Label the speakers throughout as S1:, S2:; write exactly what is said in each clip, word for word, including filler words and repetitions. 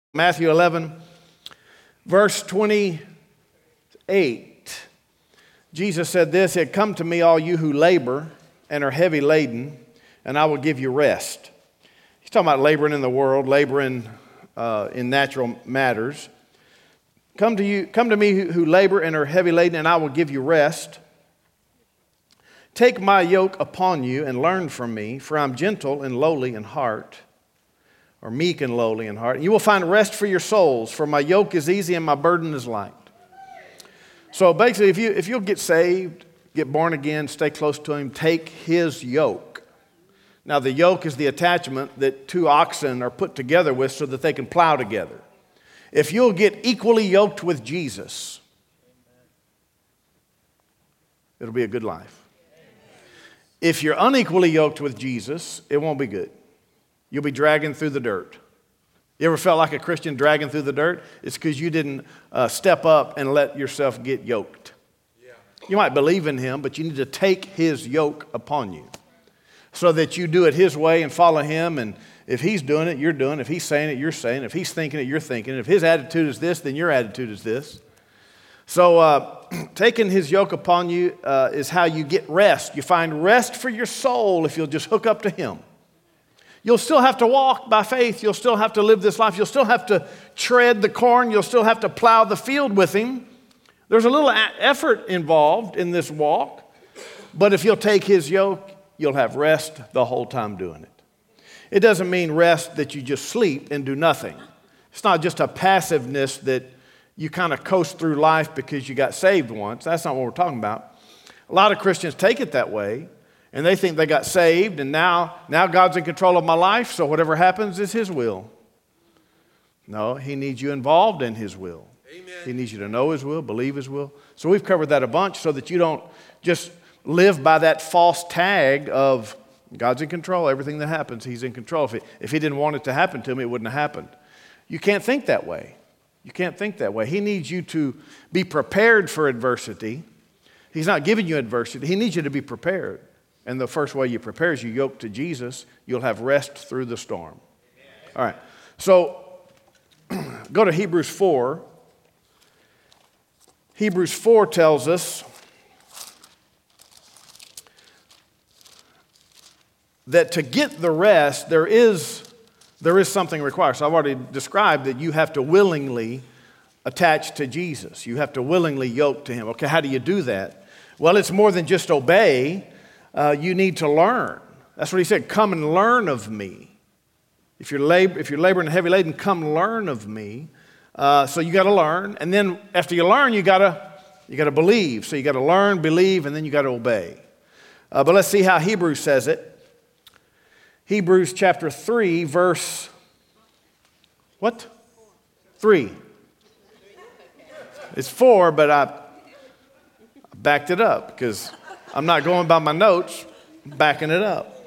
S1: Matthew eleven, verse twenty-eight. Jesus said this, "It come to me, all you who labor and are heavy laden, and I will give you rest." He's talking about laboring in the world, laboring uh, in natural matters. Come to you, come to me who, who labor and are heavy laden, and I will give you rest. Take my yoke upon you and learn from me, for I'm gentle and lowly in heart, or meek and lowly in heart. And you will find rest for your souls, for my yoke is easy and my burden is light. So basically, if you if you'll get saved, get born again, stay close to Him, take His yoke. Now the yoke is the attachment that two oxen are put together with so that they can plow together. If you'll get equally yoked with Jesus, it'll be a good life. If you're unequally yoked with Jesus, it won't be good. You'll be dragging through the dirt. You ever felt like a Christian dragging through the dirt? It's because you didn't uh, step up and let yourself get yoked. Yeah. You might believe in Him, but you need to take His yoke upon you so that you do it His way and follow Him. And if He's doing it, you're doing it. If He's saying it, you're saying it. If He's thinking it, you're thinking it. If His attitude is this, then your attitude is this. So uh, taking His yoke upon you uh, is how you get rest. You find rest for your soul if you'll just hook up to Him. You'll still have to walk by faith. You'll still have to live this life. You'll still have to tread the corn. You'll still have to plow the field with Him. There's a little effort involved in this walk. But if you'll take His yoke, you'll have rest the whole time doing it. It doesn't mean rest that you just sleep and do nothing. It's not just a passiveness that you kind of coast through life because you got saved once. That's not what we're talking about. A lot of Christians take it that way. And they think they got saved, and now, now God's in control of my life, so whatever happens is His will. No, He needs you involved in His will. Amen. He needs you to know His will, believe His will. So we've covered that a bunch so that you don't just live by that false tag of God's in control. Everything that happens, He's in control. If he, if he didn't want it to happen to me, it wouldn't have happened. You can't think that way. You can't think that way. He needs you to be prepared for adversity. He's not giving you adversity. He needs you to be prepared. And the first way you prepare is you yoke to Jesus. You'll have rest through the storm. All right. So go to Hebrews four. Hebrews four tells us that to get the rest, there is, there is something required. So I've already described that you have to willingly attach to Jesus. You have to willingly yoke to Him. Okay, how do you do that? Well, it's more than just obey. Uh, you need to learn. That's what He said, come and learn of me. If you're, lab- if you're laboring and heavy laden, come learn of me. Uh, so you got to learn. And then after you learn, you got to you got to believe. So you got to learn, believe, and then you got to obey. Uh, but let's see how Hebrews says it. Hebrews chapter three, verse, what? Three. It's four, but I backed it up because I'm not going by my notes, I'm backing it up.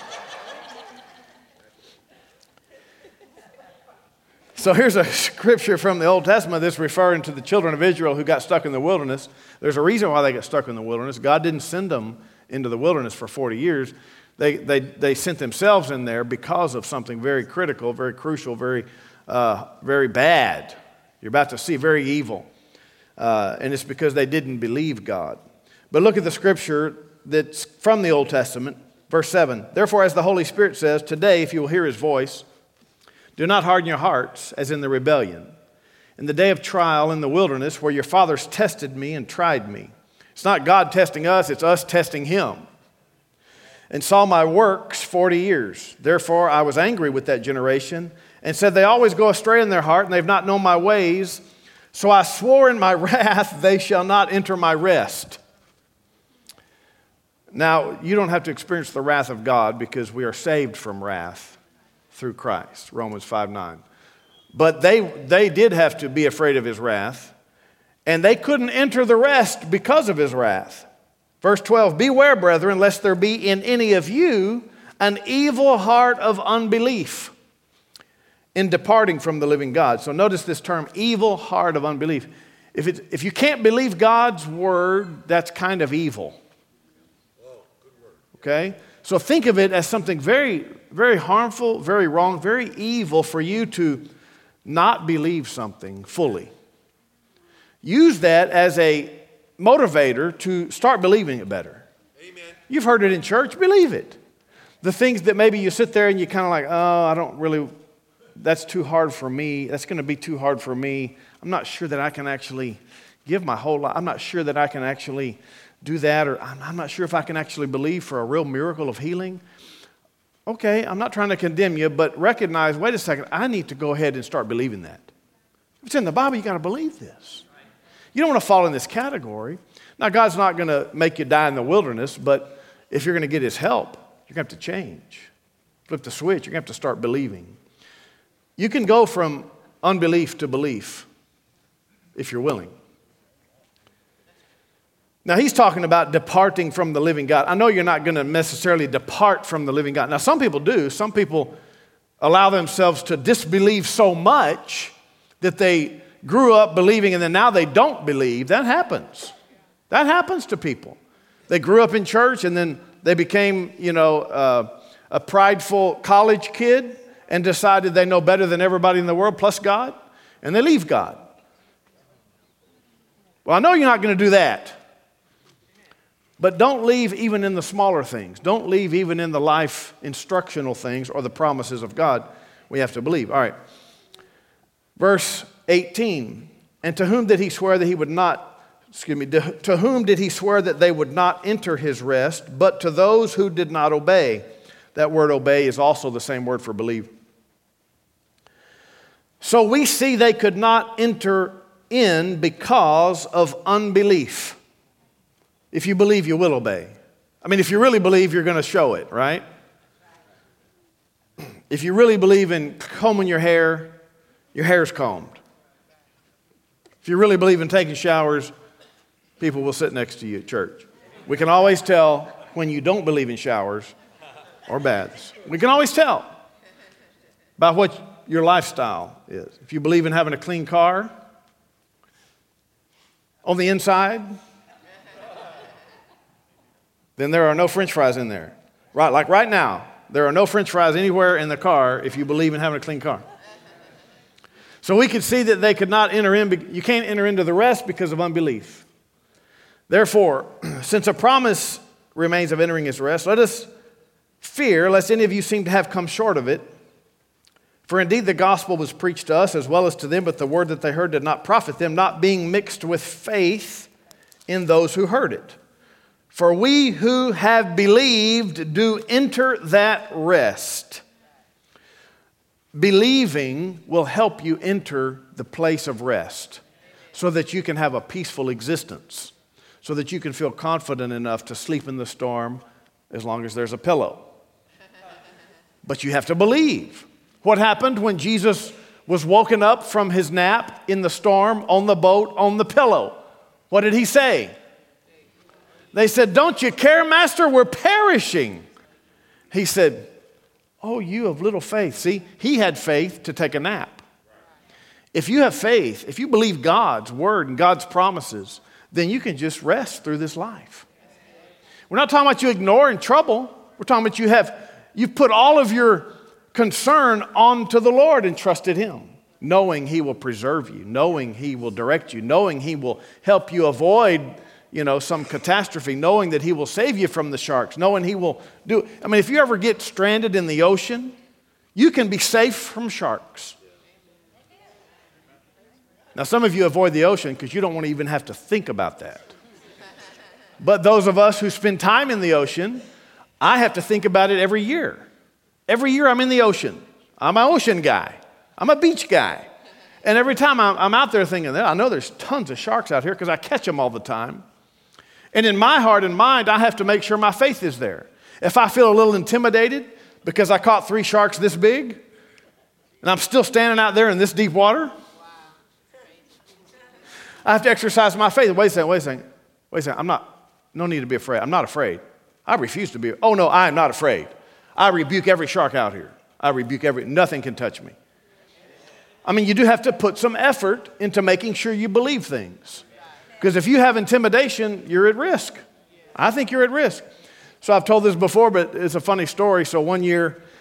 S1: So here's a scripture from the Old Testament that's referring to the children of Israel who got stuck in the wilderness. There's a reason why they got stuck in the wilderness. God didn't send them into the wilderness for forty years. They, they, they sent themselves in there because of something very critical, very crucial, very, uh, very bad. You're about to see very evil. Uh, and it's because they didn't believe God. But look at the scripture that's from the Old Testament, verse seven. Therefore, as the Holy Spirit says, today, if you will hear His voice, do not harden your hearts as in the rebellion, in the day of trial in the wilderness where your fathers tested me and tried me. It's not God testing us, it's us testing Him. And saw my works forty years. Therefore, I was angry with that generation and said, they always go astray in their heart and they've not known my ways. So I swore in my wrath, they shall not enter my rest. Now, you don't have to experience the wrath of God because we are saved from wrath through Christ, Romans five nine. But they, they did have to be afraid of His wrath, and they couldn't enter the rest because of His wrath. Verse twelve, beware, brethren, lest there be in any of you an evil heart of unbelief in departing from the living God. So notice this term, evil heart of unbelief. If, it's, if you can't believe God's word, that's kind of evil. Okay? So think of it as something very, very harmful, very wrong, very evil for you to not believe something fully. Use that as a motivator to start believing it better. Amen. You've heard it in church, believe it. The things that maybe you sit there and you kind of like, oh, I don't really, that's too hard for me. That's going to be too hard for me. I'm not sure that I can actually give my whole life. I'm not sure that I can actually do that, or I'm, I'm not sure if I can actually believe for a real miracle of healing. Okay, I'm not trying to condemn you, but recognize, wait a second, I need to go ahead and start believing that. If it's in the Bible, you got to believe this. You don't want to fall in this category. Now, God's not going to make you die in the wilderness, but if you're going to get His help, you're going to have to change. Flip the switch. You're going to have to start believing. You can go from unbelief to belief if you're willing. Now, he's talking about departing from the living God. I know you're not going to necessarily depart from the living God. Now, some people do. Some people allow themselves to disbelieve so much that they grew up believing and then now they don't believe. That happens. That happens to people. They grew up in church and then they became, you know, uh, a prideful college kid and decided they know better than everybody in the world plus God, and they leave God. Well, I know you're not going to do that. But don't leave even in the smaller things. Don't leave even in the life instructional things or the promises of God. We have to believe. All right. Verse eighteen. And to whom did he swear that he would not, excuse me, to whom did he swear that they would not enter his rest, but to those who did not obey? That word obey is also the same word for believe. So we see they could not enter in because of unbelief. If you believe, you will obey. I mean, if you really believe, you're going to show it, right? If you really believe in combing your hair, your hair's combed. If you really believe in taking showers, people will sit next to you at church. We can always tell when you don't believe in showers or baths. We can always tell by what your lifestyle is. If you believe in having a clean car on the inside, then there are no French fries in there. Right, like right now, there are no French fries anywhere in the car if you believe in having a clean car. So we could see that they could not enter in. You can't enter into the rest because of unbelief. Therefore, since a promise remains of entering his rest, let us fear lest any of you seem to have come short of it. For indeed the gospel was preached to us as well as to them, but the word that they heard did not profit them, not being mixed with faith in those who heard it. For we who have believed do enter that rest. Believing will help you enter the place of rest so that you can have a peaceful existence, so that you can feel confident enough to sleep in the storm as long as there's a pillow. But you have to believe. What happened when Jesus was woken up from his nap in the storm, on the boat, on the pillow? What did he say? They said, "Don't you care, Master? We're perishing." He said, "Oh, you of little faith." See, he had faith to take a nap. If you have faith, if you believe God's word and God's promises, then you can just rest through this life. We're not talking about you ignoring trouble. We're talking about you have, you've put all of your concern onto the Lord and trusted him, knowing he will preserve you, knowing he will direct you, knowing he will help you avoid, you know, some catastrophe, knowing that he will save you from the sharks, knowing he will do. I mean, if you ever get stranded in the ocean, you can be safe from sharks. Now, some of you avoid the ocean because you don't want to even have to think about that. But those of us who spend time in the ocean, I have to think about it every year. Every year I'm in the ocean. I'm an ocean guy. I'm a beach guy. And every time I'm, I'm out there thinking, I know there's tons of sharks out here because I catch them all the time. And in my heart and mind, I have to make sure my faith is there. If I feel a little intimidated because I caught three sharks this big, and I'm still standing out there in this deep water, I have to exercise my faith. Wait a second, wait a second, wait a second. I'm not, no need to be afraid. I'm not afraid. I refuse to be. Oh no, I am not afraid. I rebuke every shark out here. I rebuke every, nothing can touch me. I mean, you do have to put some effort into making sure you believe things. Because if you have intimidation, you're at risk. I think you're at risk. So I've told this before, but it's a funny story. So one year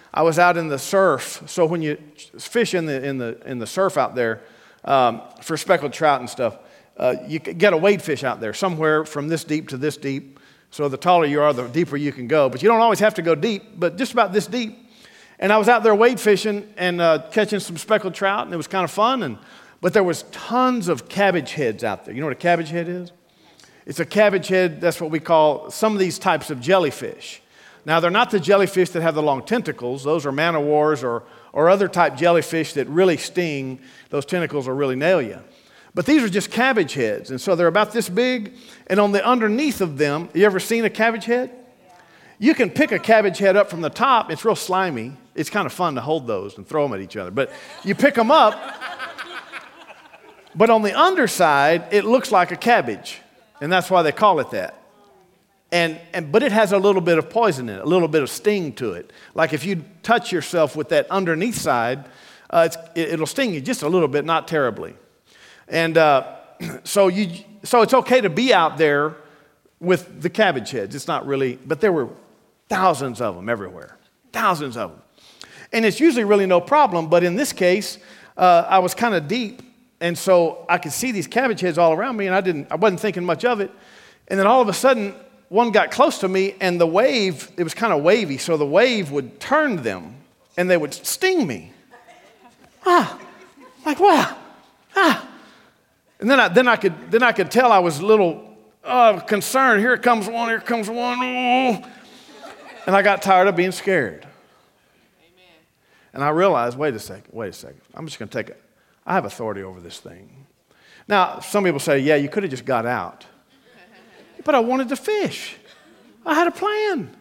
S1: I was out in the surf. So when you fish in the in the in the surf out there um, for speckled trout and stuff, uh, you get a wade fish out there somewhere from this deep to this deep. So the taller you are, the deeper you can go. But you don't always have to go deep, but just about this deep. And I was out there wade fishing and uh, catching some speckled trout, and it was kind of fun. And but there was tons of cabbage heads out there. You know what a cabbage head is? It's a cabbage head. That's what we call some of these types of jellyfish. Now, they're not the jellyfish that have the long tentacles. Those are man-o'-wars or, or other type jellyfish that really sting. Those tentacles will really nail you. But these are just cabbage heads. And so they're about this big. And on the underneath of them, you ever seen a cabbage head? You can pick a cabbage head up from the top. It's real slimy. It's kind of fun to hold those and throw them at each other. But you pick them up. But on the underside, it looks like a cabbage. And that's why they call it that. And, and but it has a little bit of poison in it, a little bit of sting to it. Like if you touch yourself with that underneath side, uh, it's, it, it'll sting you just a little bit, not terribly. And uh, so you so it's okay to be out there with the cabbage heads. It's not really, but there were thousands of them everywhere, thousands of them. And it's usually really no problem. But in this case, uh, I was kind of deep. And so I could see these cabbage heads all around me, and I didn't. I wasn't thinking much of it. And then all of a sudden, one got close to me, and the wave, it was kind of wavy, so the wave would turn them, and they would sting me. Ah, like wow, ah. And then I then I could then I could tell I was a little uh, concerned. Here comes one. Here comes one. Oh. And I got tired of being scared. Amen. And I realized, wait a second, wait a second. I'm just going to take it. I have authority over this thing. Now, some people say, yeah, you could have just got out. But I wanted to fish. I had a plan.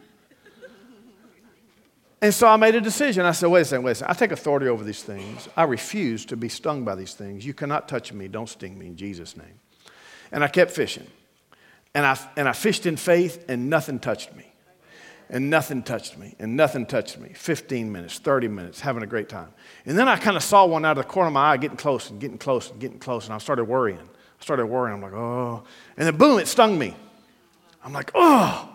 S1: And so I made a decision. I said, wait a second, wait a second. I take authority over these things. I refuse to be stung by these things. You cannot touch me. Don't sting me in Jesus' name. And I kept fishing. And I, and I fished in faith, and nothing touched me. And nothing touched me, and nothing touched me. fifteen minutes, thirty minutes, having a great time. And then I kind of saw one out of the corner of my eye getting close and getting close and getting close, and I started worrying. I started worrying. I'm like, oh. And then boom, it stung me. I'm like, oh.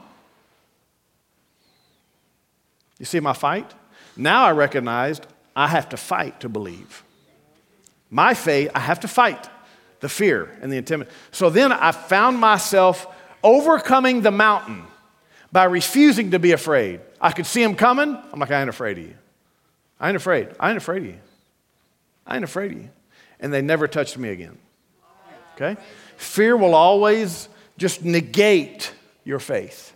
S1: You see my fight? Now I recognized I have to fight to believe. My faith, I have to fight the fear and the intimidation. So then I found myself overcoming the mountain by refusing to be afraid. I could see him coming. I'm like, I ain't afraid of you. I ain't afraid. I ain't afraid of you. I ain't afraid of you. And they never touched me again. Okay? Fear will always just negate your faith.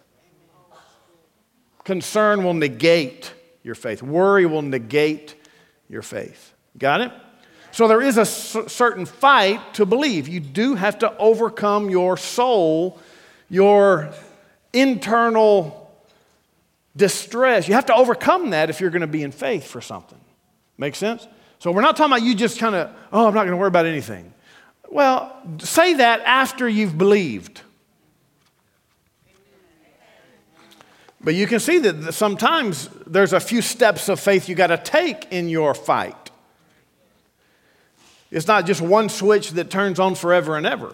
S1: Concern will negate your faith. Worry will negate your faith. Got it? So there is a c- certain fight to believe. You do have to overcome your soul, your internal distress. You have to overcome that if you're going to be in faith for something. Make sense? So we're not talking about you just kind of, oh, I'm not going to worry about anything. Well, say that after you've believed. But you can see that sometimes there's a few steps of faith you got to take in your fight. It's not just one switch that turns on forever and ever.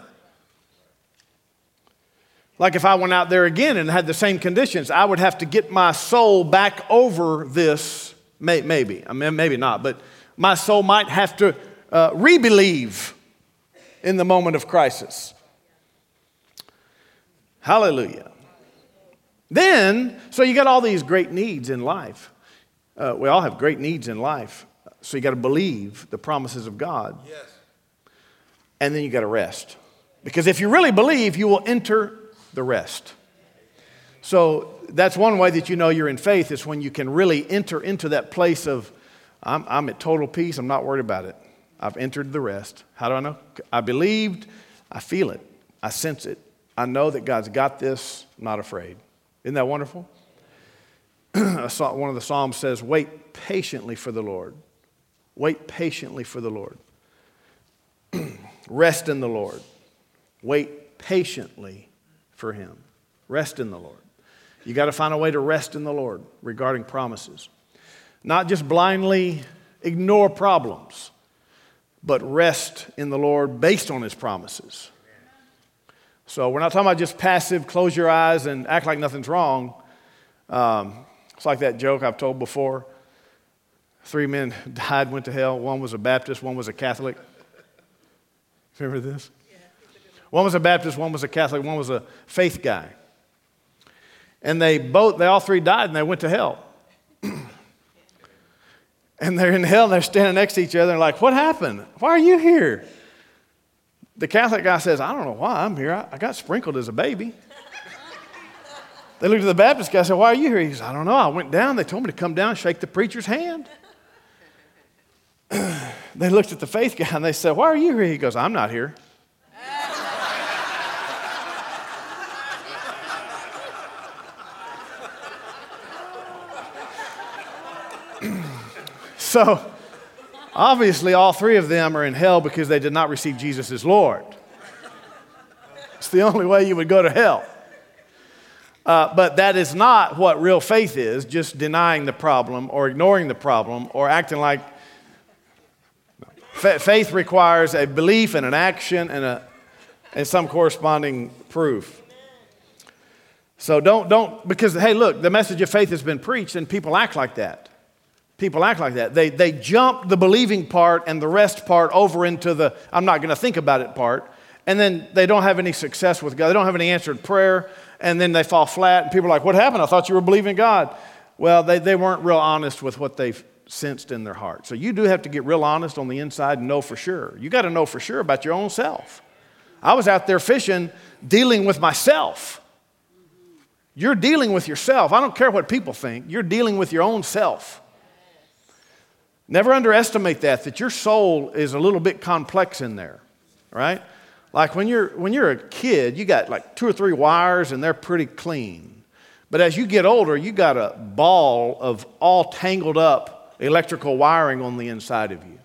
S1: Like if I went out there again and had the same conditions, I would have to get my soul back over this, may, maybe, I mean, maybe not, but my soul might have to uh, re-believe in the moment of crisis. Hallelujah. Then, so you got all these great needs in life. Uh, we all have great needs in life. So you got to believe the promises of God. Yes. And then you got to rest. Because if you really believe, you will enter the rest. So that's one way that you know you're in faith is when you can really enter into that place of, I'm, I'm at total peace. I'm not worried about it. I've entered the rest. How do I know? I believed. I feel it. I sense it. I know that God's got this. I'm not afraid. Isn't that wonderful? One of the Psalms says, wait patiently for the Lord. Wait patiently for the Lord. Rest in the Lord. Wait patiently for Him. Rest in the Lord. You got to find a way to rest in the Lord regarding promises. Not just blindly ignore problems, but rest in the Lord based on His promises. So we're not talking about just passive, close your eyes and act like nothing's wrong. Um, it's like that joke I've told before. Three men died, went to hell. One was a Baptist, one was a Catholic. Remember this? One was a Baptist, one was a Catholic, one was a faith guy. And they both, they all three died and they went to hell. And they're in hell and they're standing next to each other and like, what happened? Why are you here? The Catholic guy says, I don't know why I'm here. I, I got sprinkled as a baby. They looked at the Baptist guy and said, why are you here? He says, I don't know. I went down. They told me to come down and shake the preacher's hand. They looked at the faith guy and they said, why are you here? He goes, I'm not here. So, obviously, all three of them are in hell because they did not receive Jesus as Lord. It's the only way you would go to hell. Uh, but that is not what real faith is, just denying the problem or ignoring the problem or acting like... F- faith requires a belief and an action and, a, and some corresponding proof. So don't, don't, because, hey, look, the message of faith has been preached and people act like that. People act like that. They, they jump the believing part and the rest part over into the I'm not going to think about it part. And then they don't have any success with God. They don't have any answered prayer. And then they fall flat. And people are like, what happened? I thought you were believing God. Well, they, they weren't real honest with what they've sensed in their heart. So you do have to get real honest on the inside and know for sure. You got to know for sure about your own self. I was out there fishing, dealing with myself. You're dealing with yourself. I don't care what people think. You're dealing with your own self. Never underestimate that, that your soul is a little bit complex in there, right? Like when you're, when you're a kid, you got like two or three wires and they're pretty clean. But as you get older, you got a ball of all tangled up electrical wiring on the inside of you.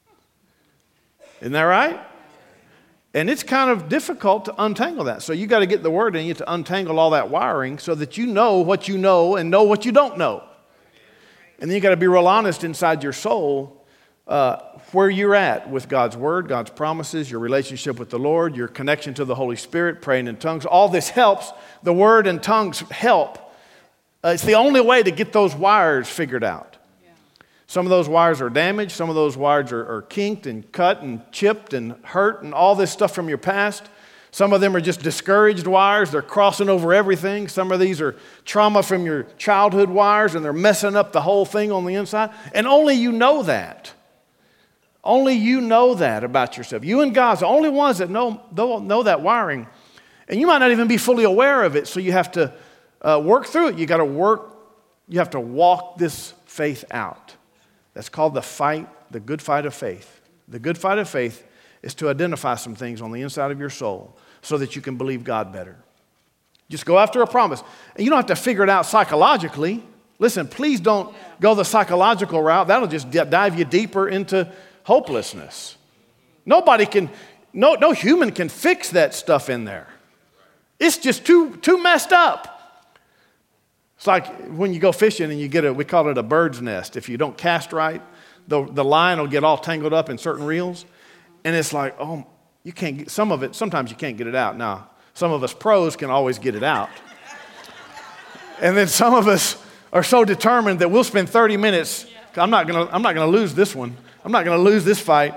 S1: Isn't that right? And it's kind of difficult to untangle that. So you got to get the word in you to untangle all that wiring so that you know what you know and know what you don't know. And then you got to be real honest inside your soul uh, where you're at with God's word, God's promises, your relationship with the Lord, your connection to the Holy Spirit, praying in tongues. All this helps. The word and tongues help. Uh, it's the only way to get those wires figured out. Yeah. Some of those wires are damaged. Some of those wires are, are kinked and cut and chipped and hurt and all this stuff from your past. Some of them are just discouraged wires. They're crossing over everything. Some of these are trauma from your childhood wires, and they're messing up the whole thing on the inside. And only you know that. Only you know that about yourself. You and God's the only ones that know, know that wiring. And you might not even be fully aware of it, so you have to uh, work through it. You got to work. You have to walk this faith out. That's called the fight, the good fight of faith. The good fight of faith is to identify some things on the inside of your soul so that you can believe God better. Just go after a promise. And you don't have to figure it out psychologically. Listen, please don't go the psychological route. That'll just d- dive you deeper into hopelessness. Nobody can, no, no human can fix that stuff in there. It's just too, too messed up. It's like when you go fishing and you get a, we call it a bird's nest. If you don't cast right, the, the line will get all tangled up in certain reels. And it's like, oh, you can't get, some of it, sometimes you can't get it out. Now, some of us pros can always get it out. And then some of us are so determined that we'll spend thirty minutes. I'm not gonna, I'm not gonna lose this one. I'm not gonna lose this fight.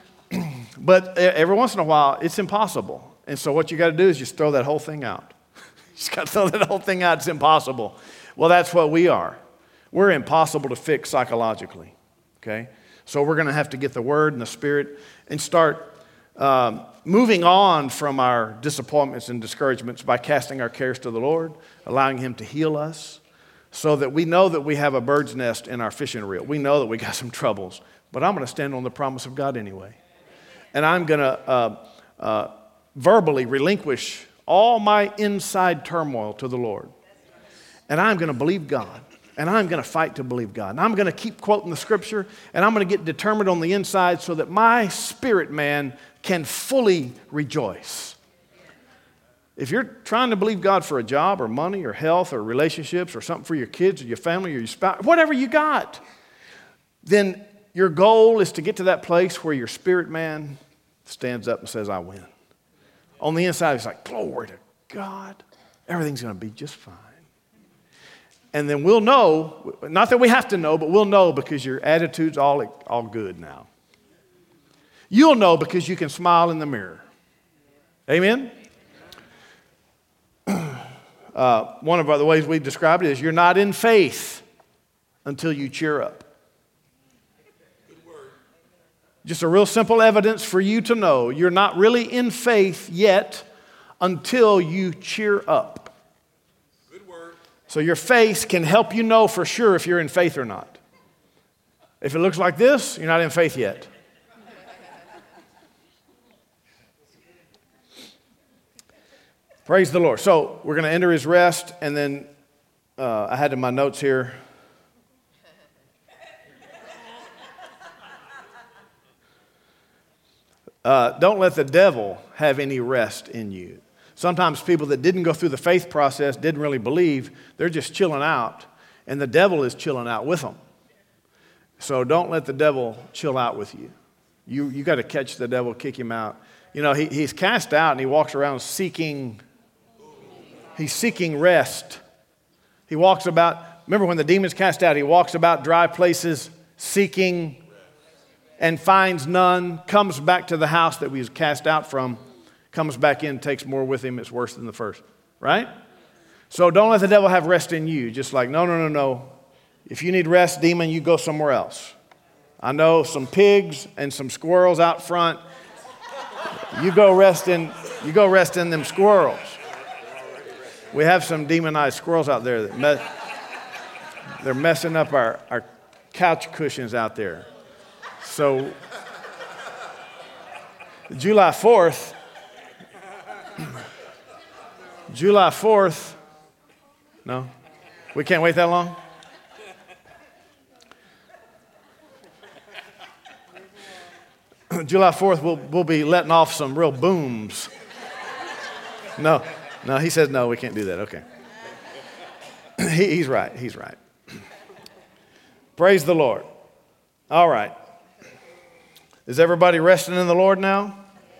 S1: But every once in a while, it's impossible. And so what you gotta do is just throw that whole thing out. You just gotta throw that whole thing out. It's impossible. Well, that's what we are. We're impossible to fix psychologically, okay? So we're gonna have to get the word and the Spirit and start um, moving on from our disappointments and discouragements by casting our cares to the Lord, allowing Him to heal us so that we know that we have a bird's nest in our fishing reel. We know that we got some troubles, but I'm going to stand on the promise of God anyway. And I'm going to uh, uh, verbally relinquish all my inside turmoil to the Lord. And I'm going to believe God. And I'm going to fight to believe God. And I'm going to keep quoting the scripture. And I'm going to get determined on the inside so that my spirit man can fully rejoice. If you're trying to believe God for a job or money or health or relationships or something for your kids or your family or your spouse, whatever you got, then your goal is to get to that place where your spirit man stands up and says, I win. On the inside, it's like, glory to God. Everything's going to be just fine. And then we'll know, not that we have to know, but we'll know because your attitude's all, all good now. You'll know because you can smile in the mirror. Amen? Uh, one of the ways we described it is you're not in faith until you cheer up. Just a real simple evidence for you to know you're not really in faith yet until you cheer up. So your face can help you know for sure if you're in faith or not. If it looks like this, you're not in faith yet. Praise the Lord. So we're going to enter his rest, and then uh, I had in my notes here. Uh, don't let the devil have any rest in you. Sometimes people that didn't go through the faith process, didn't really believe, they're just chilling out, and the devil is chilling out with them. So don't let the devil chill out with you. You you got to catch the devil, kick him out. You know, he, he's cast out, and he walks around seeking, he's seeking rest. He walks about, remember when the demon's cast out, he walks about dry places seeking and finds none, comes back to the house that he was cast out from, comes back in, takes more with him, it's worse than the first, right? So don't let the devil have rest in you. Just like, no, no, no, no. If you need rest, demon, you go somewhere else. I know some pigs and some squirrels out front. You go rest in, you go rest in them squirrels. We have some demonized squirrels out there that me- they're messing up our, our couch cushions out there. So July fourth, July fourth, no, we can't wait that long? July fourth, we'll, we'll be letting off some real booms. No, no, he says no, we can't do that. Okay. he, he's right, he's right. Praise the Lord. All right. Is everybody resting in the Lord now?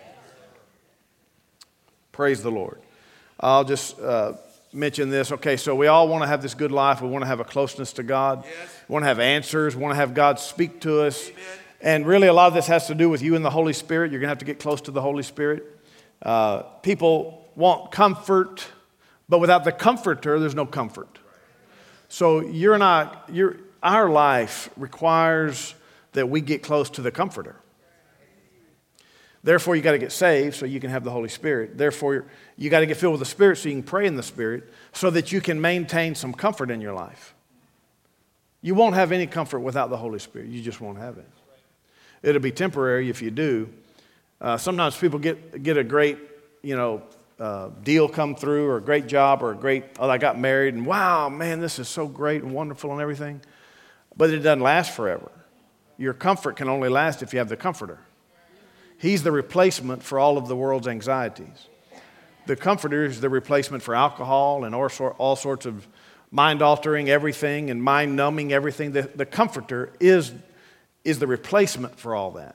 S1: Praise the Lord. I'll just uh, mention this. Okay, so we all want to have this good life. We want to have a closeness to God. Yes. We want to have answers. We want to have God speak to us. Amen. And really a lot of this has to do with you and the Holy Spirit. You're going to have to get close to the Holy Spirit. Uh, people want comfort, but without the comforter, there's no comfort. So you're not, you're, our life requires that we get close to the comforter. Therefore, you got to get saved so you can have the Holy Spirit. Therefore, you got to get filled with the Spirit so you can pray in the Spirit so that you can maintain some comfort in your life. You won't have any comfort without the Holy Spirit. You just won't have it. It'll be temporary if you do. Uh, sometimes people get, get a great, you know, uh, deal come through or a great job or a great, oh, I got married and wow, man, this is so great and wonderful and everything. But it doesn't last forever. Your comfort can only last if you have the comforter. He's the replacement for all of the world's anxieties. The comforter is the replacement for alcohol and all, sort, all sorts of mind-altering everything and mind-numbing everything. The, the comforter is, is the replacement for all that.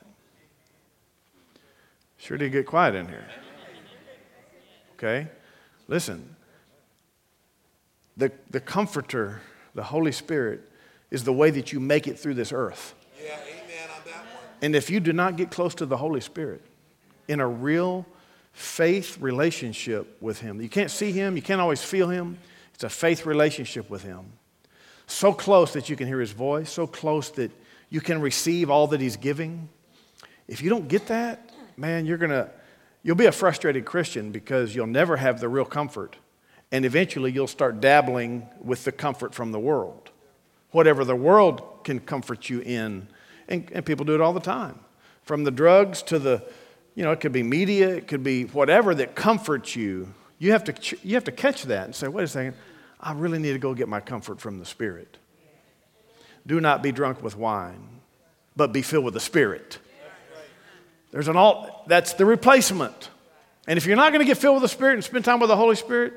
S1: Sure did get quiet in here. Okay? Listen. The, the comforter, the Holy Spirit, is the way that you make it through this earth. Yeah, amen on that one. And if you do not get close to the Holy Spirit in a real faith relationship with Him, you can't see Him, you can't always feel Him. It's a faith relationship with Him. So close that you can hear His voice, so close that you can receive all that He's giving. If you don't get that, man, you're gonna, you'll be a frustrated Christian because you'll never have the real comfort. And eventually you'll start dabbling with the comfort from the world. Whatever the world can comfort you in. And, and people do it all the time. From the drugs to the, you know, it could be media, it could be whatever that comforts you. You have to, you have to catch that and say, wait a second, I really need to go get my comfort from the Spirit. Do not be drunk with wine, but be filled with the Spirit. There's an alt, that's the replacement. And if you're not going to get filled with the Spirit and spend time with the Holy Spirit,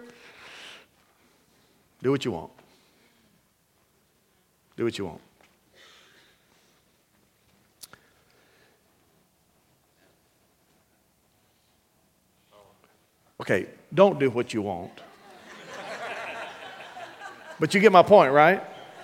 S1: do what you want. Do what you want. Okay, don't do what you want. But you get my point, right?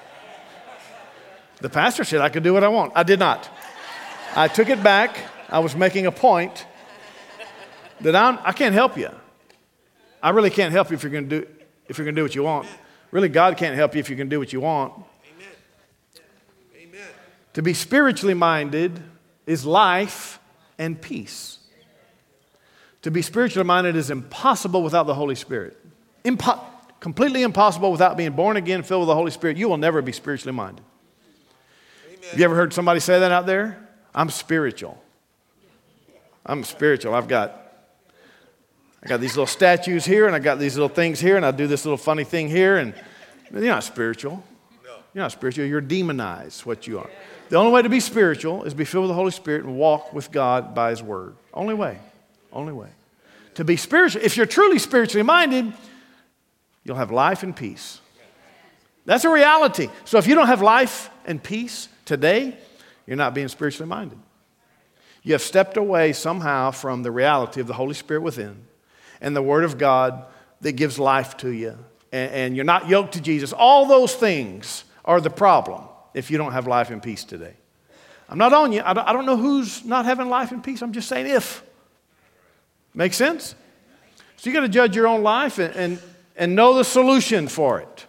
S1: The pastor said I could do what I want. I did not. I took it back. I was making a point that I'm, I can't help you. I really can't help you if you're going to do if you're going to do what you want. Really, God can't help you if you can do what you want.
S2: Amen. Amen.
S1: To be spiritually minded is life and peace. To be spiritually minded is impossible without the Holy Spirit. Impo- completely impossible without being born again, filled with the Holy Spirit. You will never be spiritually minded.
S2: Amen.
S1: Have you ever heard somebody say that out there? I'm spiritual. I'm spiritual. I've got I got these little statues here, and I got these little things here, and I do this little funny thing here, and you're not spiritual.
S2: No.
S1: You're not spiritual. You're demonized, what you are. The only way to be spiritual is be filled with the Holy Spirit and walk with God by His Word. Only way. Only way. To be spiritual, if you're truly spiritually minded, you'll have life and peace. That's a reality. So if you don't have life and peace today, you're not being spiritually minded. You have stepped away somehow from the reality of the Holy Spirit within and the Word of God that gives life to you. And, and you're not yoked to Jesus. All those things are the problem if you don't have life and peace today. I'm not on you. I don't, I don't know who's not having life and peace. I'm just saying if. Make sense? So you got to judge your own life and, and, and know the solution for it.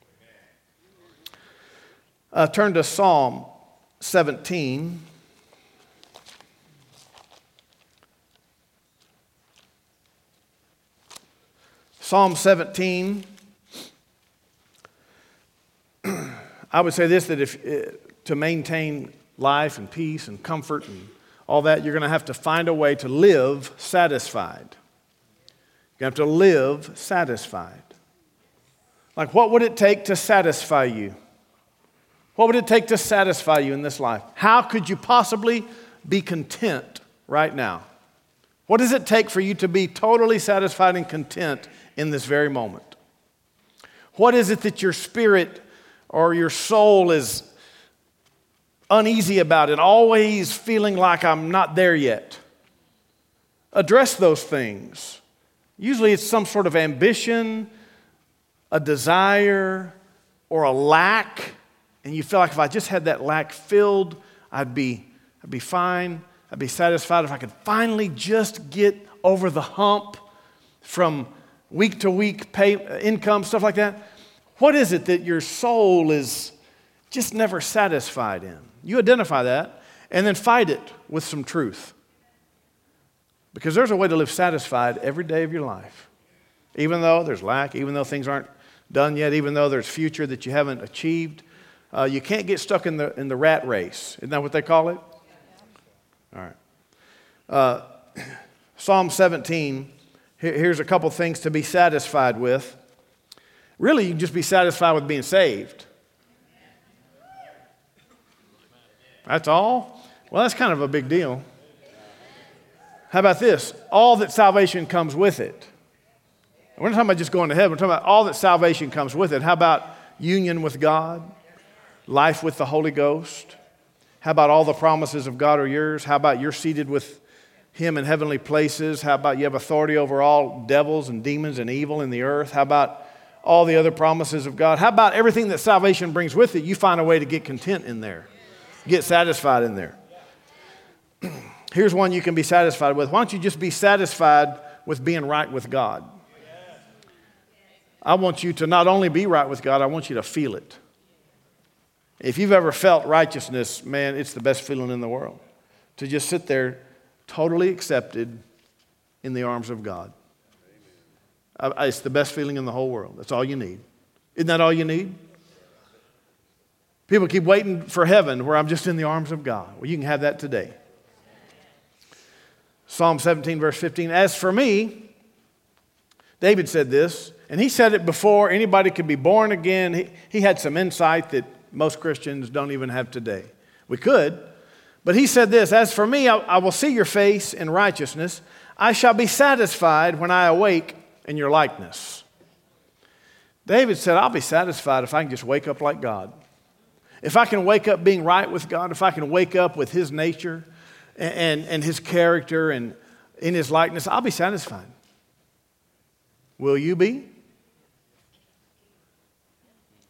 S1: Uh, turn to Psalm seventeen. Psalm seventeen, I would say this, that if to maintain life and peace and comfort and all that, you're going to have to find a way to live satisfied. You have to live satisfied. Like, what would it take to satisfy you? What would it take to satisfy you in this life? How could you possibly be content right now? What does it take for you to be totally satisfied and content in this very moment? What is it that your spirit or your soul is uneasy about and always feeling like I'm not there yet? Address those things. Usually it's some sort of ambition, a desire, or a lack, and you feel like if I just had that lack filled, I'd be, I'd be fine. I'd be satisfied if I could finally just get over the hump from week to week pay, income, stuff like that. What is it that your soul is just never satisfied in? You identify that and then fight it with some truth. Because there's a way to live satisfied every day of your life. Even though there's lack, even though things aren't done yet, even though there's future that you haven't achieved, uh, you can't get stuck in the, in the rat race. Isn't that what they call it? All right. Uh, Psalm seventeen, here's a couple things to be satisfied with. Really, you can just be satisfied with being saved. That's all? Well, that's kind of a big deal. How about this? All that salvation comes with it. We're not talking about just going to heaven. We're talking about all that salvation comes with it. How about union with God? Life with the Holy Ghost? How about all the promises of God are yours? How about you're seated with Him in heavenly places? How about you have authority over all devils and demons and evil in the earth? How about all the other promises of God? How about everything that salvation brings with it? You find a way to get content in there, get satisfied in there. Here's one you can be satisfied with. Why don't you just be satisfied with being right with God? I want you to not only be right with God, I want you to feel it. If you've ever felt righteousness, man, it's the best feeling in the world. To just sit there totally accepted in the arms of God. I, it's the best feeling in the whole world. That's all you need. Isn't that all you need? People keep waiting for heaven where I'm just in the arms of God. Well, you can have that today. Psalm seventeen, verse fifteen, as for me, David said this, and he said it before anybody could be born again. He, he had some insight that most Christians don't even have today. We could, but he said this, as for me, I, I will see your face in righteousness. I shall be satisfied when I awake in your likeness. David said, I'll be satisfied if I can just wake up like God. If I can wake up being right with God, if I can wake up with His nature and, and, and His character and in His likeness, I'll be satisfied. Will you be?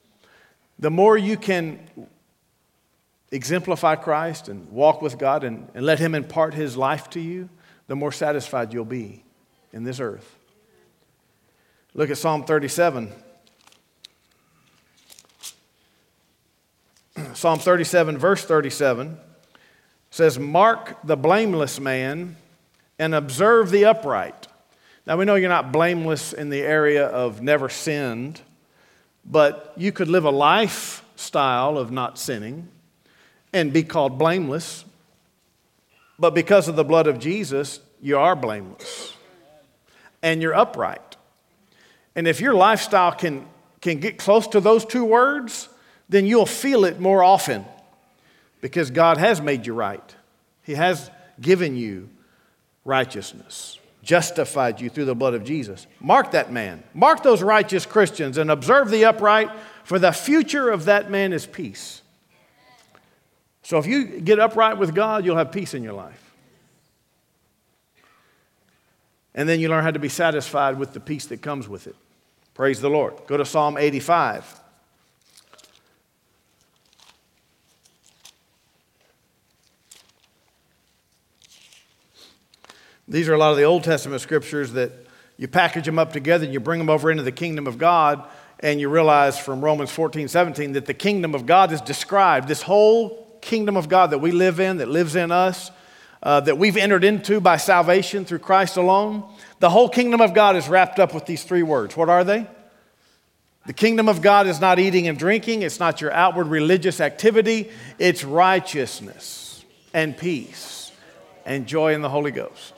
S1: the more you can exemplify Christ and walk with God and, and let Him impart His life to you, the more satisfied you'll be in this earth. Look at Psalm thirty-seven. Psalm thirty-seven, verse thirty-seven says, "Mark the blameless man and observe the upright." Now, we know you're not blameless in the area of never sinned, but you could live a lifestyle of not sinning and be called blameless. But because of the blood of Jesus, you are blameless and you're upright. And if your lifestyle can, can get close to those two words, then you'll feel it more often because God has made you right. He has given you righteousness, justified you through the blood of Jesus. Mark that man. Mark those righteous Christians and observe the upright, for the future of that man is peace. So if you get upright with God, you'll have peace in your life. And then you learn how to be satisfied with the peace that comes with it. Praise the Lord. Go to Psalm eighty-five. These are a lot of the Old Testament scriptures that you package them up together and you bring them over into the kingdom of God, and you realize from Romans fourteen, seventeen that the kingdom of God is described. This whole kingdom of God that we live in, that lives in us, uh, that we've entered into by salvation through Christ alone, the whole kingdom of God is wrapped up with these three words. What are they? The kingdom of God is not eating and drinking. It's not your outward religious activity. It's righteousness and peace and joy in the Holy Ghost.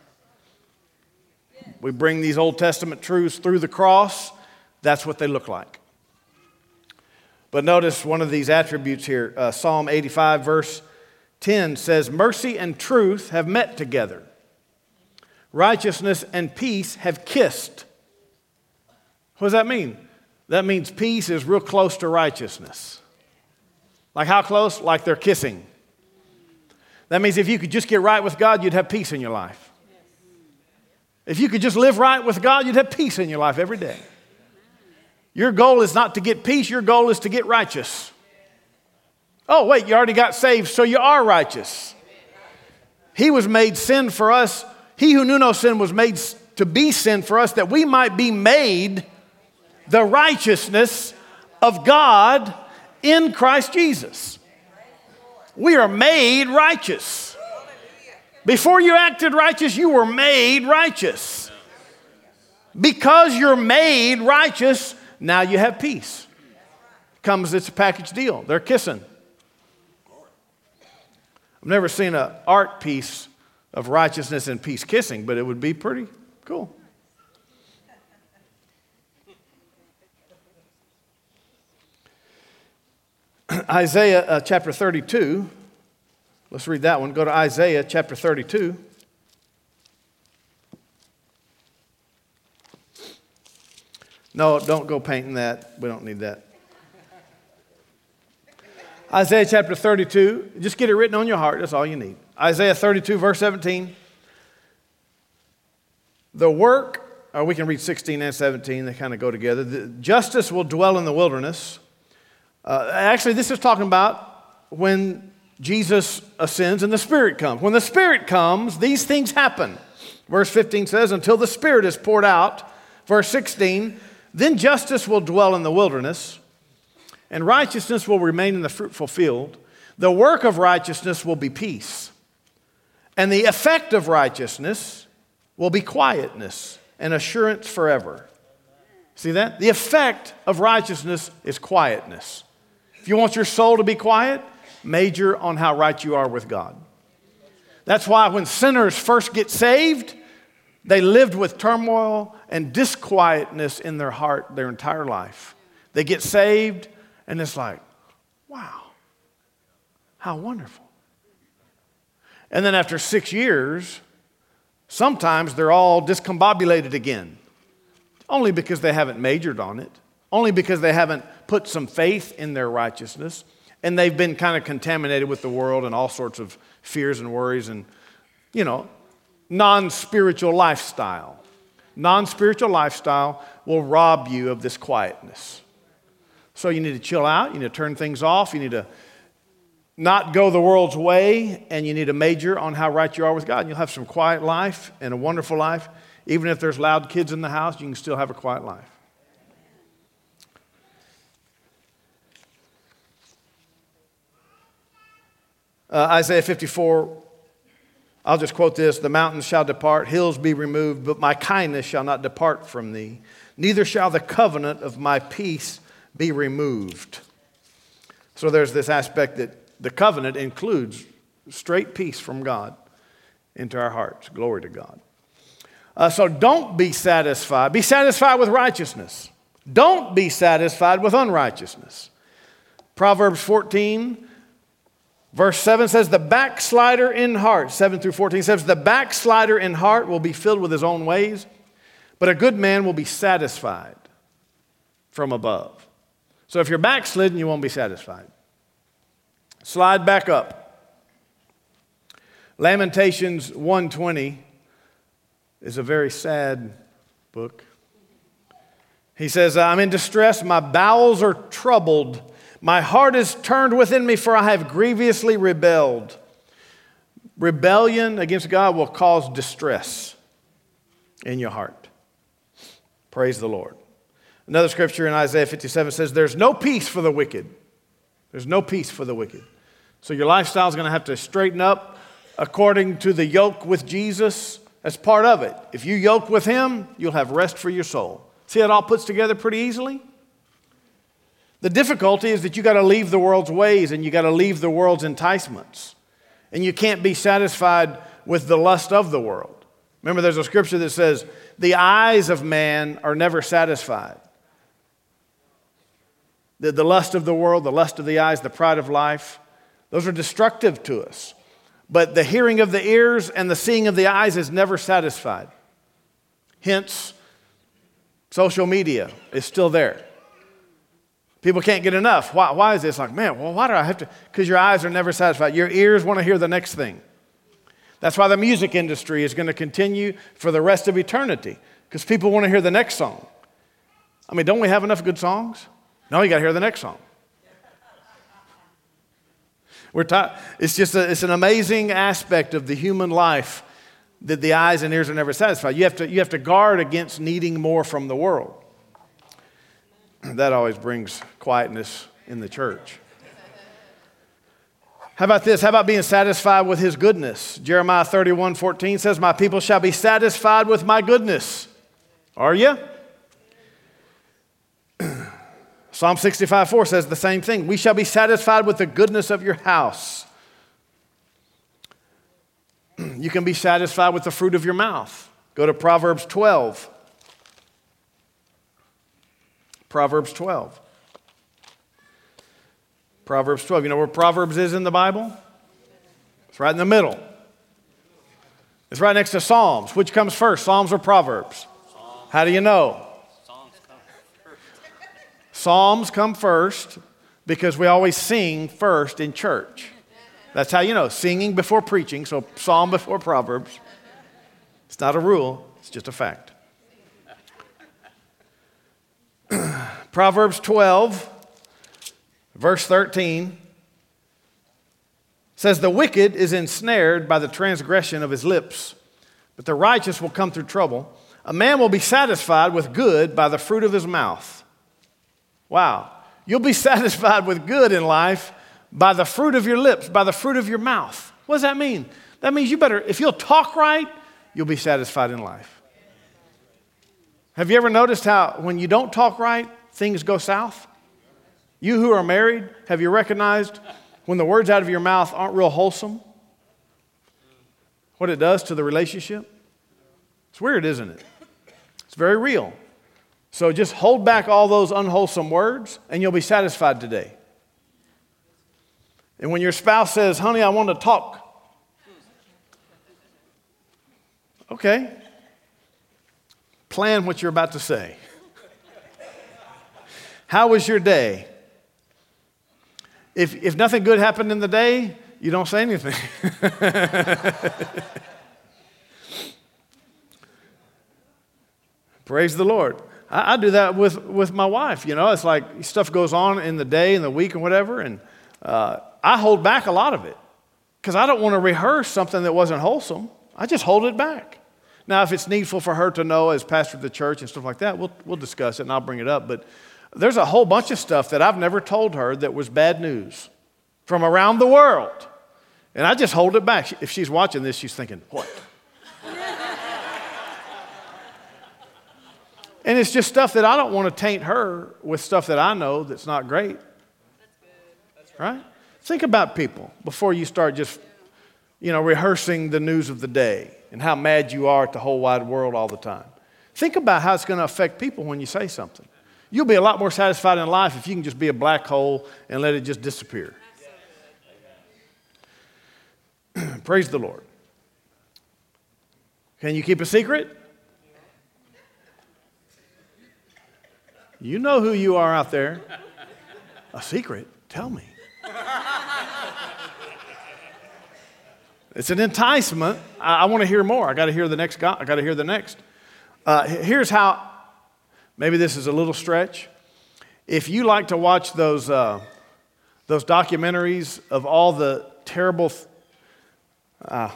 S1: We bring these Old Testament truths through the cross. That's what they look like. But notice one of these attributes here. Uh, Psalm eighty-five, verse ten says, "Mercy and truth have met together. Righteousness and peace have kissed." What does that mean? That means peace is real close to righteousness. Like how close? Like they're kissing. That means if you could just get right with God, you'd have peace in your life. If you could just live right with God, you'd have peace in your life every day. Your goal is not to get peace. Your goal is to get righteous. Oh, wait, you already got saved, so you are righteous. He was made sin for us. He who knew no sin was made to be sin for us, that we might be made the righteousness of God in Christ Jesus. We are made righteous. Before you acted righteous, you were made righteous. Because you're made righteous, now you have peace. Comes, it's a package deal. They're kissing. I've never seen an art piece of righteousness and peace kissing, but it would be pretty cool. Isaiah uh, chapter thirty-two. Let's read that one. Go to Isaiah chapter thirty-two. No, don't go painting that. We don't need that. Isaiah chapter thirty-two. Just get it written on your heart. That's all you need. Isaiah thirty-two, verse seventeen. The work, or we can read sixteen and seventeen. They kind of go together. The justice will dwell in the wilderness. Uh, actually, this is talking about when Jesus ascends and the Spirit comes. When the Spirit comes, these things happen. Verse fifteen says, until the Spirit is poured out. Verse sixteen, then justice will dwell in the wilderness, and righteousness will remain in the fruitful field. The work of righteousness will be peace, and the effect of righteousness will be quietness and assurance forever. See that? The effect of righteousness is quietness. If you want your soul to be quiet, major on how right you are with God. That's why when sinners first get saved, they lived with turmoil and disquietness in their heart their entire life. They get saved, and it's like, wow, how wonderful. And then after six years, sometimes they're all discombobulated again, only because they haven't majored on it, only because they haven't put some faith in their righteousness, and they've been kind of contaminated with the world and all sorts of fears and worries and, you know, non-spiritual lifestyle. Non-spiritual lifestyle will rob you of this quietness. So you need to chill out. You need to turn things off. You need to not go the world's way, and you need to major on how right you are with God. And you'll have some quiet life and a wonderful life. Even if there's loud kids in the house, you can still have a quiet life. Uh, Isaiah fifty-four, I'll just quote this. The mountains shall depart, hills be removed, but my kindness shall not depart from thee. Neither shall the covenant of my peace be removed. So there's this aspect that the covenant includes straight peace from God into our hearts. Glory to God. Uh, so don't be satisfied. Be satisfied with righteousness. Don't be satisfied with unrighteousness. Proverbs fourteen, verse seven says, the backslider in heart, seven through fourteen says, the backslider in heart will be filled with his own ways, but a good man will be satisfied from above. So if you're backslidden, you won't be satisfied. Slide back up. Lamentations one twenty is a very sad book. He says, I'm in distress, my bowels are troubled. My heart is turned within me, for I have grievously rebelled. Rebellion against God will cause distress in your heart. Praise the Lord. Another scripture in Isaiah fifty-seven says, there's no peace for the wicked. There's no peace for the wicked. So your lifestyle is going to have to straighten up according to the yoke with Jesus. That's part of it. If you yoke with him, you'll have rest for your soul. See how it all puts together pretty easily? The difficulty is that you got to leave the world's ways and you got to leave the world's enticements. And you can't be satisfied with the lust of the world. Remember, there's a scripture that says, the eyes of man are never satisfied. The, the lust of the world, the lust of the eyes, the pride of life, those are destructive to us. But the hearing of the ears and the seeing of the eyes is never satisfied. Hence, social media is still there. People can't get enough. Why, why is this? Like, man, well, why do I have to? Because your eyes are never satisfied. Your ears want to hear the next thing. That's why the music industry is going to continue for the rest of eternity. Because people want to hear the next song. I mean, don't we have enough good songs? No, you got to hear the next song. We're ta- it's just a, it's an amazing aspect of the human life that the eyes and ears are never satisfied. You have to, you have to guard against needing more from the world. That always brings quietness in the church. How about this? How about being satisfied with his goodness? Jeremiah thirty-one fourteen says, my people shall be satisfied with my goodness. Are you? Psalm sixty-five four says the same thing. We shall be satisfied with the goodness of your house. You can be satisfied with the fruit of your mouth. Go to Proverbs twelve. Proverbs twelve. Proverbs twelve. You know where Proverbs is in the Bible? It's right in the middle. It's right next to Psalms. Which comes first, Psalms or Proverbs? Psalms. How do you know? Psalms come first. Psalms come first because we always sing first in church. That's how you know. Singing before preaching, so Psalm before Proverbs. It's not a rule, it's just a fact. Proverbs twelve, verse thirteen says, the wicked is ensnared by the transgression of his lips, but the righteous will come through trouble. A man will be satisfied with good by the fruit of his mouth. Wow. You'll be satisfied with good in life by the fruit of your lips, by the fruit of your mouth. What does that mean? That means you better, if you'll talk right, you'll be satisfied in life. Have you ever noticed how when you don't talk right, things go south? You who are married, have you recognized when the words out of your mouth aren't real wholesome? What it does to the relationship? It's weird, isn't it? It's very real. So just hold back all those unwholesome words and you'll be satisfied today. And when your spouse says, honey, I want to talk. Okay. Plan what you're about to say. How was your day? If, if nothing good happened in the day, you don't say anything. Praise the Lord. I, I do that with, with my wife. You know, it's like stuff goes on in the day and the week and whatever, and uh, I hold back a lot of it because I don't want to rehearse something that wasn't wholesome. I just hold it back. Now, if it's needful for her to know as pastor of the church and stuff like that, we'll, we'll discuss it and I'll bring it up. But there's a whole bunch of stuff that I've never told her that was bad news from around the world. And I just hold it back. If she's watching this, she's thinking, what? And it's just stuff that I don't want to taint her with stuff that I know that's not great.
S3: That's good. That's
S1: right. Right? Think about people before you start just, you know, rehearsing the news of the day and how mad you are at the whole wide world all the time. Think about how it's going to affect people when you say something. You'll be a lot more satisfied in life if you can just be a black hole and let it just disappear. Praise the Lord. Can you keep a secret? You know who you are out there. A secret? Tell me. It's an enticement. I, I want to hear more. I got to hear the next guy. I got to hear the next. Uh, here's how. Maybe this is a little stretch. If you like to watch those uh, those documentaries of all the terrible, uh,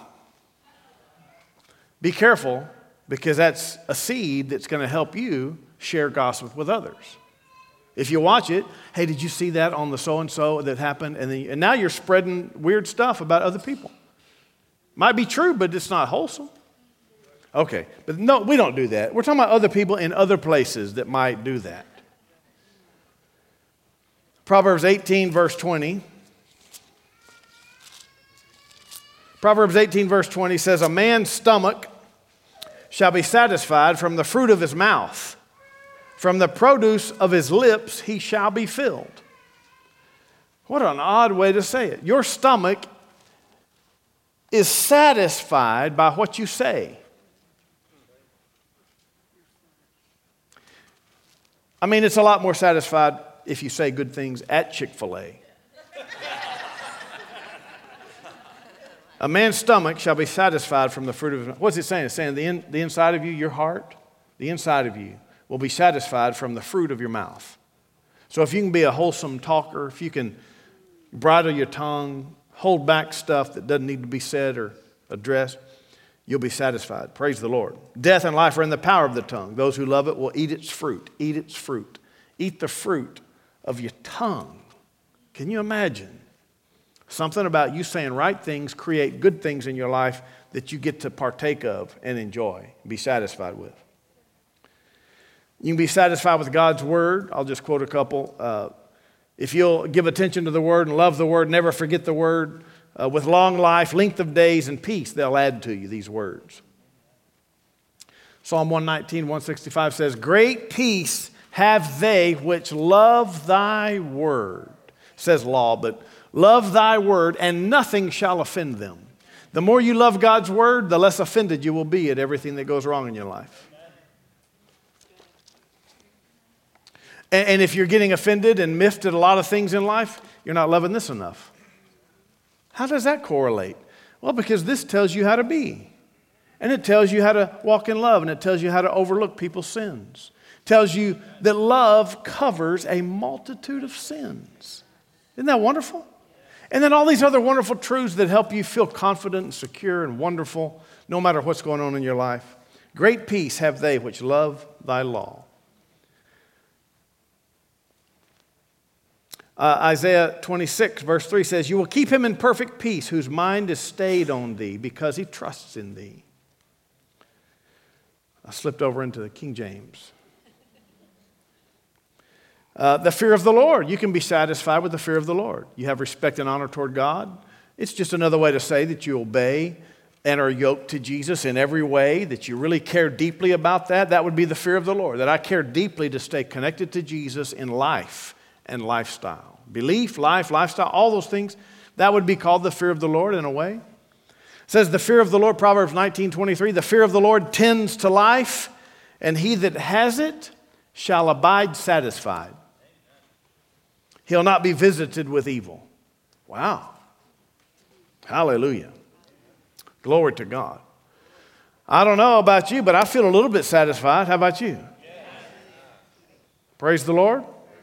S1: be careful because that's a seed that's going to help you share gossip with others. If you watch it, hey, did you see that on the so-and-so that happened? And, then, and now you're spreading weird stuff about other people. Might be true, but it's not wholesome. Okay, but no, we don't do that. We're talking about other people in other places that might do that. Proverbs eighteen, verse twenty. Proverbs eighteen, verse twenty says, a man's stomach shall be satisfied from the fruit of his mouth. From the produce of his lips he shall be filled. What an odd way to say it. Your stomach is satisfied by what you say. I mean, it's a lot more satisfied if you say good things at Chick-fil-A. A man's stomach shall be satisfied from the fruit of his mouth. What's it saying? It's saying the, in, the inside of you, your heart, the inside of you will be satisfied from the fruit of your mouth. So if you can be a wholesome talker, if you can bridle your tongue, hold back stuff that doesn't need to be said or addressed, you'll be satisfied. Praise the Lord. Death and life are in the power of the tongue. Those who love it will eat its fruit. Eat its fruit. Eat the fruit of your tongue. Can you imagine? Something about you saying right things create good things in your life that you get to partake of and enjoy, be satisfied with. You can be satisfied with God's word. I'll just quote a couple. Uh, if you'll give attention to the word and love the word, never forget the word, uh, with long life, length of days, and peace, they'll add to you these words. Psalm one nineteen, one sixty-five says, great peace have they which love thy word. It says law, but love thy word, and nothing shall offend them. The more you love God's word, the less offended you will be at everything that goes wrong in your life. And if you're getting offended and miffed at a lot of things in life, you're not loving this enough. How does that correlate? Well, because this tells you how to be. And it tells you how to walk in love. And it tells you how to overlook people's sins. It tells you that love covers a multitude of sins. Isn't that wonderful? And then all these other wonderful truths that help you feel confident and secure and wonderful no matter what's going on in your life. Great peace have they which love thy law. Uh, Isaiah twenty-six, verse three says, you will keep him in perfect peace whose mind is stayed on thee because he trusts in thee. I slipped over into the King James. Uh, the fear of the Lord. You can be satisfied with the fear of the Lord. You have respect and honor toward God. It's just another way to say that you obey and are yoked to Jesus in every way, that you really care deeply about that. That would be the fear of the Lord, that I care deeply to stay connected to Jesus in life and lifestyle. Belief, life, lifestyle, all those things, that would be called the fear of the Lord in a way. It says the fear of the Lord, Proverbs nineteen twenty-three, the fear of the Lord tends to life, and he that has it shall abide satisfied. He'll not be visited with evil. Wow. Hallelujah. Glory to God. I don't know about you, but I feel a little bit satisfied. How about you? Praise the Lord.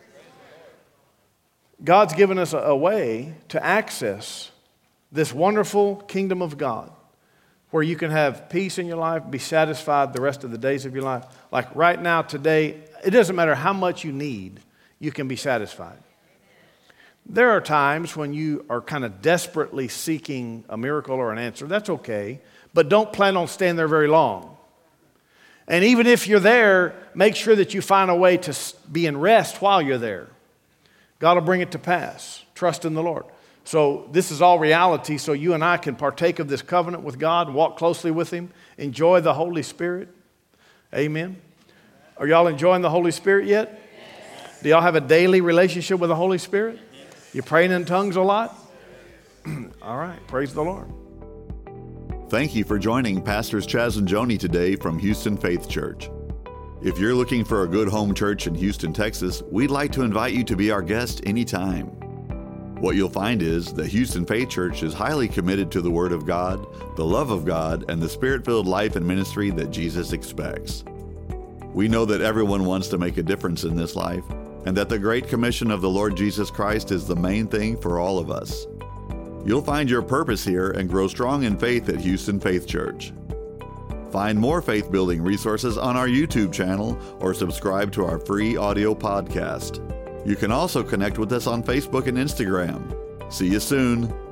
S1: God's given us a, a way to access this wonderful kingdom of God where you can have peace in your life, be satisfied the rest of the days of your life. Like right now, today, it doesn't matter how much you need, you can be satisfied. There are times when you are kind of desperately seeking a miracle or an answer. That's okay, but don't plan on staying there very long. And even if you're there, make sure that you find a way to be in rest while you're there. God will bring it to pass. Trust in the Lord. So this is all reality, so you and I can partake of this covenant with God, walk closely with Him, enjoy the Holy Spirit. Amen. Are y'all enjoying the Holy Spirit yet? Yes. Do y'all have a daily relationship with the Holy Spirit? Yes. You praying in tongues a lot? All right. Praise the Lord.
S4: Thank you for joining Pastors Chaz and Joni today from Houston Faith Church. If you're looking for a good home church in Houston, Texas, we'd like to invite you to be our guest anytime. What you'll find is that Houston Faith Church is highly committed to the Word of God, the love of God, and the Spirit-filled life and ministry that Jesus expects. We know that everyone wants to make a difference in this life, and that the Great Commission of the Lord Jesus Christ is the main thing for all of us. You'll find your purpose here and grow strong in faith at Houston Faith Church. Find more faith-building resources on our YouTube channel or subscribe to our free audio podcast. You can also connect with us on Facebook and Instagram. See you soon.